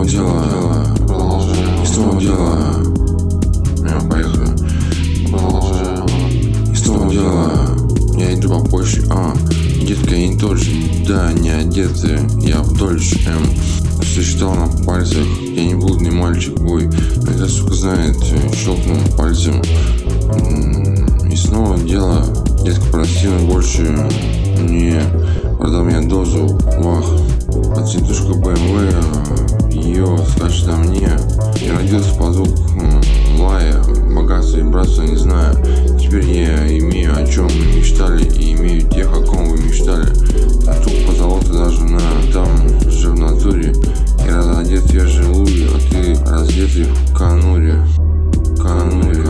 снова дело. Продолжение. И снова дело. Поехали. Продолжение. И снова дело. Я иду по почте. Детка, я не дольше. Да, не одетый. Я в дольше. Сосчитал на пальцах. Я не блудный мальчик, бой. Это, сука, знает. Щелкнул пальцем. И снова дело. Детка просила больше не продал мне дозу. Вах. Подсветушка BMW. Ее скачет на мне. Я родился по звуку лая. Богатство и братство не знаю. Теперь я имею, о чем мы мечтали. И имею тех, о ком вы мечтали. Тату позолота даже на там же в натуре. И разодет я же луи, а ты раздетый в кануре. Кануре.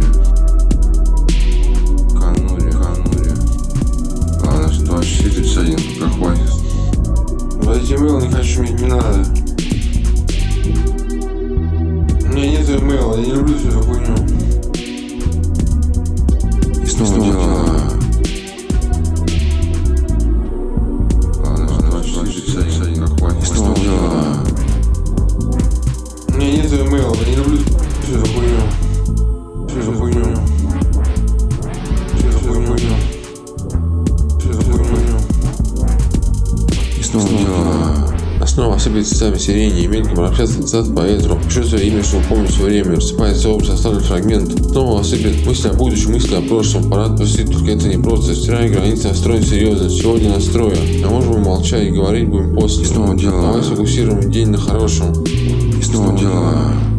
Ладно, 24-31, как хватит. Владите имейл, не хочу иметь, не надо. У меня нет имейла, я не люблю всю эту хуйню. И снова дело. Ладно, 24-31, как хватит. И снова дело. У меня нет имейла, я не люблю всю эту хуйню. Снова осыпается цветами сирени и мельком общаться цвет по ветру. Пишу свое имя, чтобы помнить свое время. Рассыпается общий составный фрагмент. Снова осыпет мысли о будущем, мысли о прошлом. Пора отпустить, только это не просто. Стирая границы, настроен серьезно. Сегодня настроя. А можем мы молчать и говорить будем после. И снова дело. Давай сфокусируем день на хорошем. И снова дело.